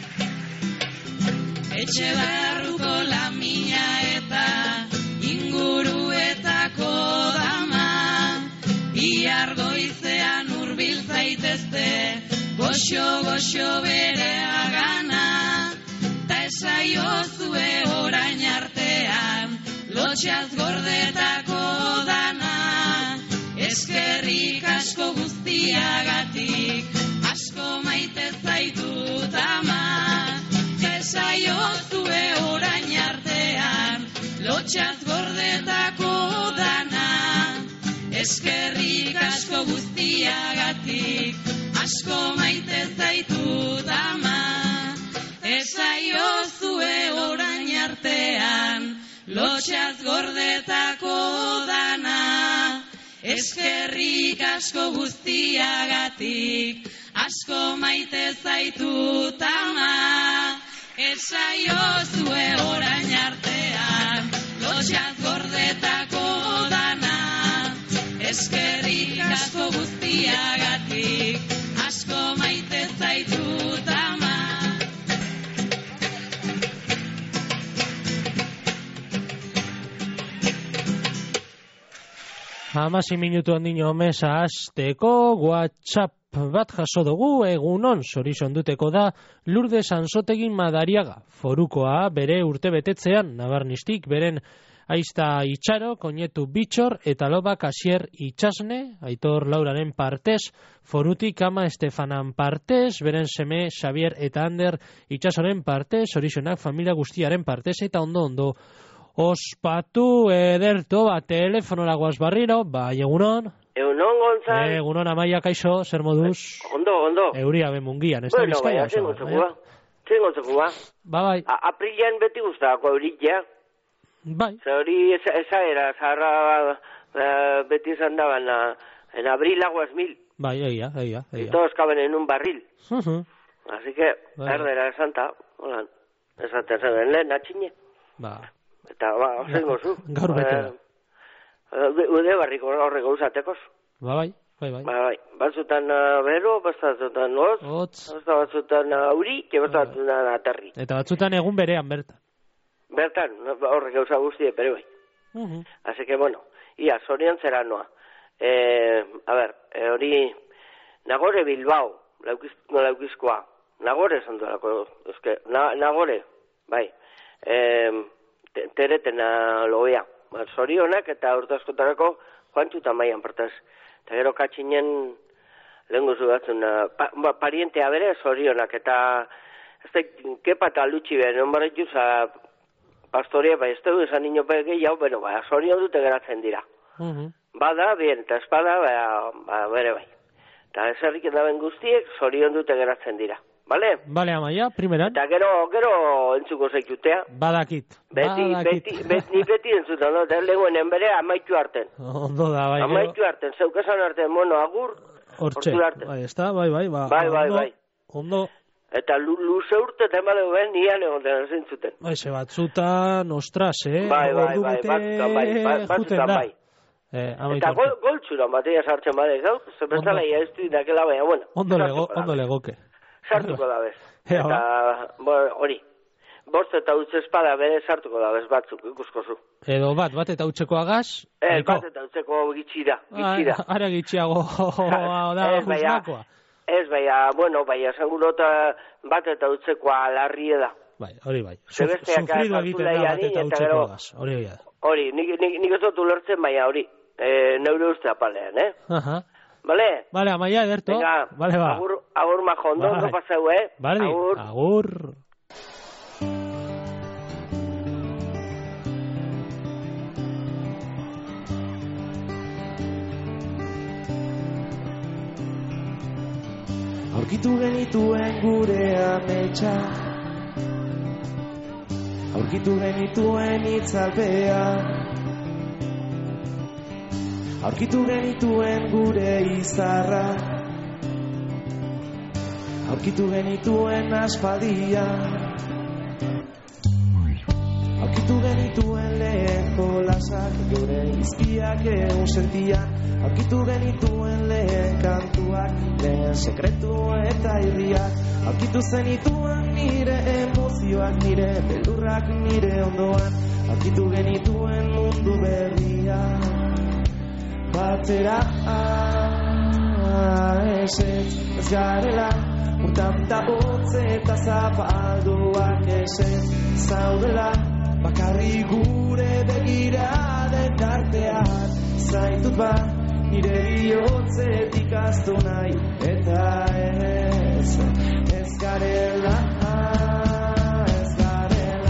Etxe barruko lamina eta ingu gaitezte, goxo-goxo bere agana, ta esaiozue orain artean, lotxaz gordetako dana, eskerrik asko guztiagatik, asko maite zaitut ama, ta esaiozue orain artean, lotxaz gordetako dana, eskerrik asko guztiagatik, asko maite zaitut ama, esaiozue orain artean, lotxaz gordetako dana, eskerrik asko guztiagatik, asko maite zaitut ama, esaiozue orain artean, lotxaz gordetako dana, eskerrik asko guztiagatik, asko maite zaitut ama. Hamasi minutu handino mesa hasteko WhatsApp bat jaso dugu, egunon sorison duteko da Lourdes Ansotegin Madariaga, forukoa bere urte betetzean, nabarnistik beren aizta itxaro, koinetu bitxor eta loba kasier itxasne, Aitor Lauraren partez, forutik ama Estefanan partez, beren seme Xavier eta Ander itxasoren partez, horizonak familia guztiaren partez eta ondo ondo. Ospatu ederto bat telefonora guaz barriro, bai egunon. Egunon, Gonzal. Egunon, Amaia, kaixo, zer moduz? Ondo, ondo. Euria bemungian, ez da bueno, bizkaia oso. Bueno, baina, zengo zekua. Ba, bai. Aprilean beti guztako euritia. Bai. Zer hori eza, eza era, zaharra uh, beti izan daban, uh, en abril aguas mil. Bai, egia, egia, egia. Y todos caben en un barril. Uh -huh. Así que, bai. erdera esanta, hola, esaten zen lehen atxine. Ba. Eta, ba, zengo zu. Gaur betera. Uh, ude barriko horrego usatekoz. Ba, bai, bai, bai. Ba, bai, batzutan uh, bero, batzutan hoz, Otz. batzutan auri, uh, batzutan aterri. Eta batzutan egun berean bertan. Bertan, horrek gauza guztie, pero bai. Uh -huh. Así que, bueno, ia, zorion zera noa. Eh, a ver, eh, hori, Nagore Bilbao, laukiz, no laukizkoa. Nagore esan duelako, eske, na, Nagore, bai. Eh, te, teretena loea. Ba, zorionak eta urte askotarako joantzuta maian partaz. Eta gero katxinen lehen guzu batzun, pa, ba, parientea bere zorionak eta ez da, kepa eta lutsi behar, non barret juza pastoria, ba, ez du esan nino gehi hau, bueno, ba, zorion dute geratzen dira. Uh -huh. Bada, bien, eta espada, ba, ba, bere bai. Eta ezerrik edaben guztiek zorion dute geratzen dira. Bale? Bale, Amaia, primeran. Eta gero, gero entzuko zaitutea. Badakit. Beti, Badakit. beti, beti, ni beti entzutan, no? Eta legoenen bere amaitu arten. Ondo da, bai. Amaitu arten, zeukesan arten, bueno, agur, hortxe, bai, ez da, bai, bai, ba, bai, bai, ondo, bai. Ondo. Eta luze urte eta emale ben, nian egon dena zintzuten. Bai, ze batzutan, ostras, eh? Bai, bai, Ordu bai, bete batzutan bai, bat- juten batzutan da. bai. Eh, Eta amaitu gol, arte. goltzuran bateia sartzen badek, gau? Zepezala ia ez du dakela, baina, bueno. Ondo lego, sartuko da. ondo legoke. Sartuko da bez. Ea, Eta, bueno, hori. Bost eta utz espada bere sartuko da bez batzuk, ikusko zu. Edo bat, bat eta utzeko agaz, Eh, nahiko. bat eta utzeko gitxi da, gitxi da. Ah, Ara gitxiago da Ez, baina, jusnakoa. ez, baina, bueno, baina, esangurota bat eta utzekoa larrie da. Bai, hori bai. Ze Suf, besteak sufrido egiten da hartu bat eta lehianin, eta utzeko gero- agaz. Hori egia da. Hori, nik, nik, nik ez dut ulertzen, baina hori, e, neure uste apalean, eh? Aha. Bale? Vale, Amaia, ederto. Venga, Vale, ba. agur, agur majo, ondo, Bai. ondo paseu, eh? Bardin, Agur. agur. Aurkitu genituen gure ametsa, aurkitu genituen itzalpea, aurkitu genituen gure izarra, aurkitu genituen aspadia, aurkitu genituen lehen jolasak, gure izpiak egun sentian, aurkitu genituen lehen kantuak, lehen sekretua eta irriak, aurkitu zenituen nire emozioak, nire beldurrak nire ondoan, aurkitu genituen mundu berria, batera ez ez, ez garela, urtapta botze eta zapalduak ez ez, zaudela, bakarri gure begiraden artean, zaitut ba, nire bihotzetik aztu nahi, eta ez, ez garela, ez garela.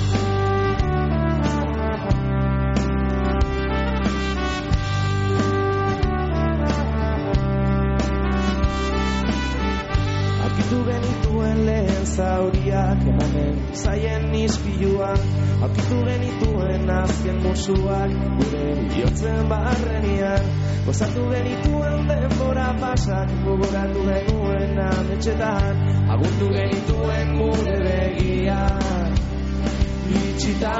Arkitu genituen lehen zauriak emanen zaien izpiluan, aurkitu genituen azken musuak gure bihotzen barrenian, gozatu genituen denbora pasak, gogoratu genuen ametxetan, agurtu genituen gure begiak itxita.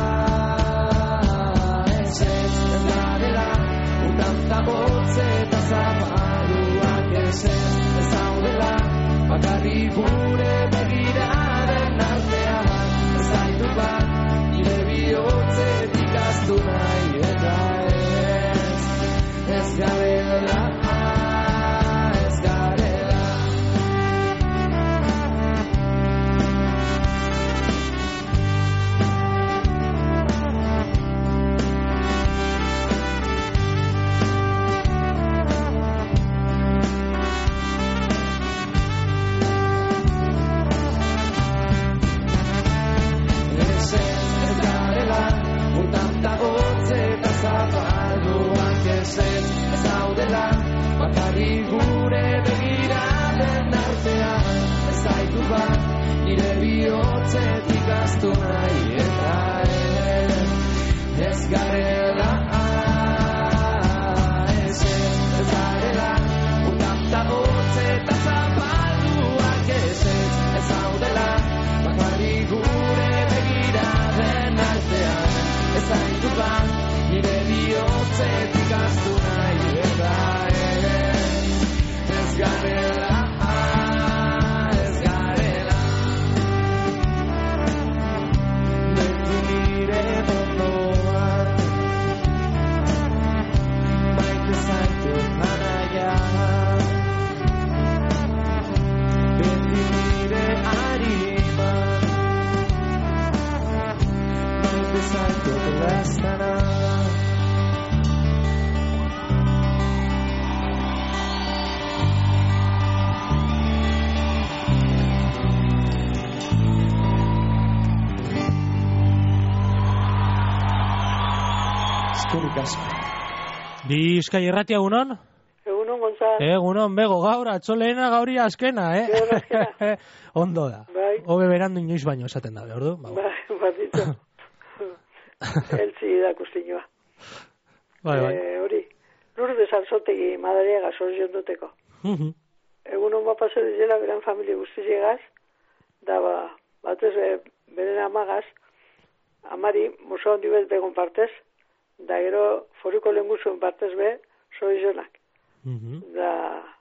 Ez ez, ez garela, urtanta botze eta zaparuak ez ez, ez daudela, bakarri gure begiraren artean, ez zaitu bat, nire bihotzetik aztu nahi, eta ez, ez garela, ez garela. Bakarri gure begiraden artean, ez zaitu bat, nire bihotzetik aztu nahi, eta ez, ez garela, ez ez, ez garela, urtapta botze eta zapalduak ez ez, ez zaudela, bakarri gure begiraden artean, ez zaitu bat, nire bihotzetik aztu nahi, eta ez garela, ez garela. Beti nire ondoan, maite zaitu anaia. Beti nire hariman, maite zaitu plaztara. Bizkai irratia egunon? Egunon, Gonzal. Egunon, bego, gaur, atxolena gauri askena, eh? Gaur askena. Ondo da. Bai. Hobe berandu inoiz baino esaten da, ordu? Bai, batito. Eltzi da kustinua. Bai, bai. Hori, Lourdes Alzotegi madariaga sorzion duteko. Egunon bapase dizela beran familia guztiziegaz, da ba, batez beren amagaz, amari muso handi bez begon partez, da gero foruko lenguzuen partez be, soizonak. Da,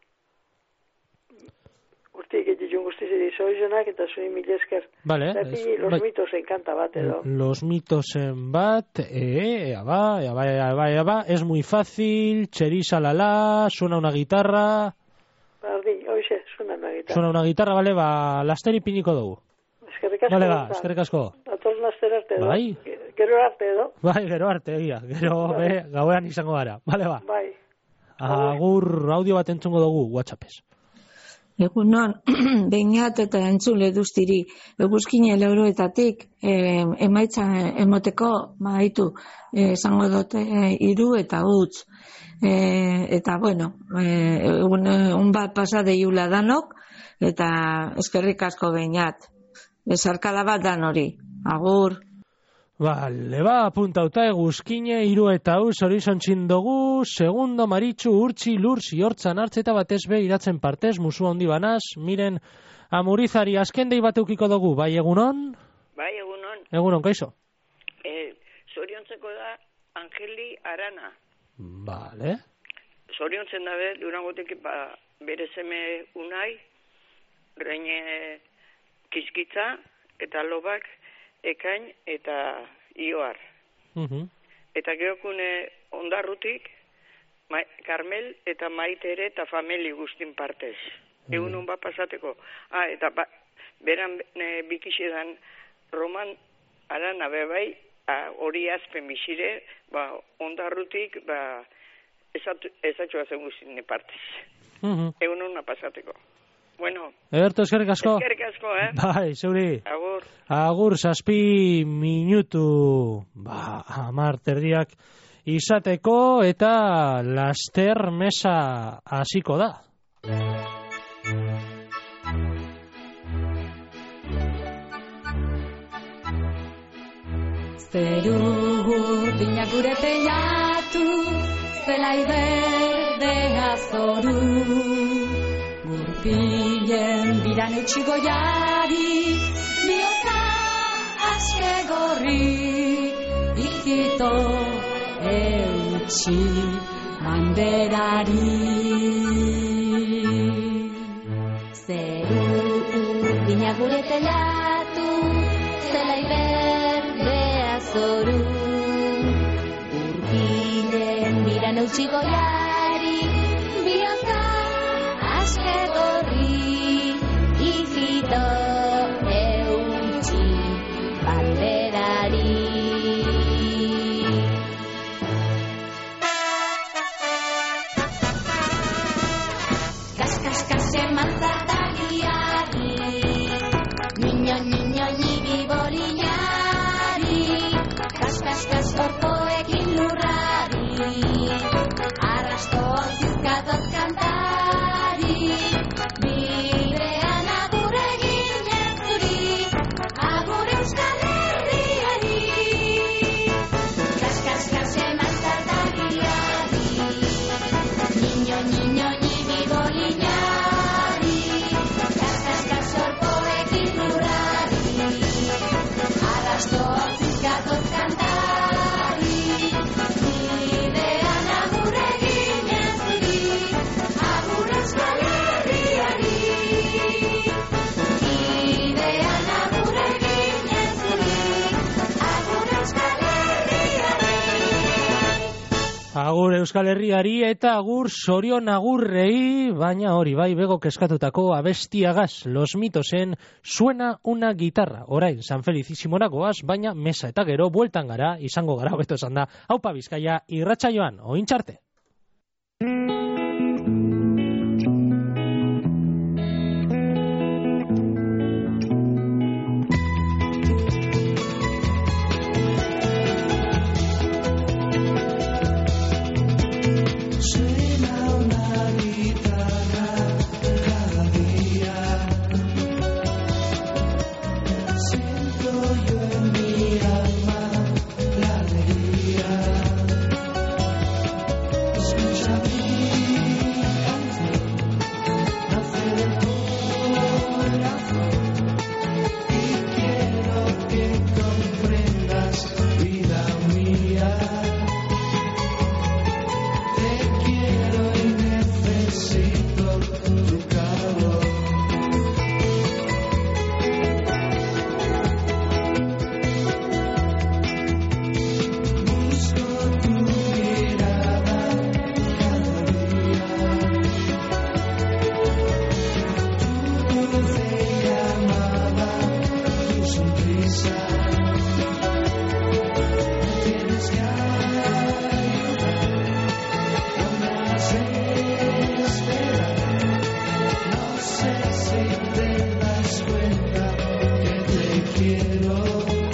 urtik egitun guztizeri soizonak, eta zui mil esker. Vale. Da pini, los bai. mitos enkanta bat, edo. Los mitos en bat, eh, ya va, ya va, ya va, ya va, es muy fácil, cheriza la la, suena una guitarra. Bardin, oixe, suena una guitarra. Suena una guitarra, vale, ba, lasteri piniko dugu. Eskerrik asko. Vale, ba, eskerrik asko. Atos laster arte edo. Bai. Gero arte edo. Bai, gero arte, egia. Gero, Bai. be, gauean izango gara. Vale, ba. Bai. Agur audio bat entzungo dugu, WhatsAppez. Egunon, behinat eta entzule duztiri, eguzkine leuroetatik, eh, emaitza emoteko, maitu, eh, esango dute eh, iru eta utz. Eh, eta, bueno, eh, un, un bat pasa deiula danok, eta eskerrik asko behinat. Esarkada bat dan hori. Agur. Vale, ba, apuntauta eguzkine, iru eta uz, horizontxin dugu, segundo, maritxu, urtsi, lursi, hortzan, hartzeta batez be, iratzen partez, musu handi banaz, miren, amurizari, azken dei bat eukiko dugu, bai egunon? Bai, egunon. Egunon, kaixo? Eh, zoriontzeko da, Angeli Arana. Vale. Zoriontzen dabe, Durangotik ba, bere seme unai, reine kizkitza, eta lobak, ekain eta ioar. Uh-huh. Eta gerokune ondarrutik, Ma, Carmel eta Maitere eta famili guztin partez. Mm. Egun bat pasateko. Ah, eta ba, beran e, bikisedan Roman aran abe bai, hori azpen bizire, ba, ondarrutik, ba, ezatxoa zen guztin partez. Mm-hmm. Egun hona pasateko. Bueno. Eberto, eskerrik asko. Eskerrik asko, eh? Bai, zeuri. Agur. Agur, zazpi minutu, ba, hamar terdiak izateko eta laster mesa hasiko da. Zeru gurdinak gure teilatu, zelai berdea zoru, gurpilen biran utxi goiari, bihotza aske gorri, ikito eutxi banderari. Zeru gurdinak gure teilatu, zelai berdea zoru, gurpilen biran utxi goiari, bihotza aske gorri, ikito eutxi banderari. Kas, kas, kas, emantzatagiari, niño, niño, nibi boliñari, kas, kas, kas, orpoekin lurrari, arrastoan zizkatoz kantari, bidean agur egin zuri, agur Euskal Herriari. Kas, kas, kas, emantzatagiari, niño, niño, nibi boliñari, kas, kas, kas, orpoekin lurrari, arrastoan zizkatoz kantari, bidean agur egin zuri, agur Euskal Herriari. Bidean agur egin zuri, agur Euskal Herriari. Agur Euskal Herriari eta agur Sorion agurrei, baina hori bai bego keskatutako abestiagaz, Los Mitosen Suena una guitarra. Orain, San Felicísimora goaz, baina mesa eta gero bueltan gara, izango gara hobeto esan da. Aupa Bizkaia, irratsaioan, ointxarte. Suena una guitarra cada día, siento yo en mi alma la alegría. Escucha mi canción, nace del corazón y quiero que comprendas, vida mía. Te quiero y necesito tu calor. Busco tu mirada cada día, tu dulce llamada, tu sonrisa. Me tienes que ayudar, no me haces esperar. No sé si te das cuenta que te quiero.